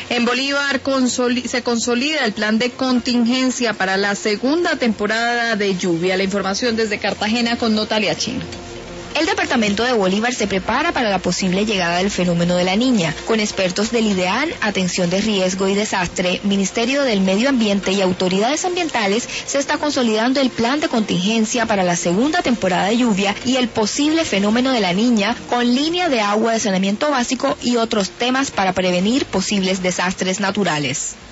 En Bolívar se consolida el plan de contingencia para la segunda temporada de lluvia. La información desde Cartagena con Natalia Chino. El departamento de Bolívar se prepara para la posible llegada del fenómeno de la Niña. Con expertos del IDEAN, Atención de Riesgo y Desastre, Ministerio del Medio Ambiente y autoridades ambientales, se está consolidando el plan de contingencia para la segunda temporada de lluvia y el posible fenómeno de la Niña, con línea de agua de saneamiento básico y otros temas para prevenir posibles desastres naturales.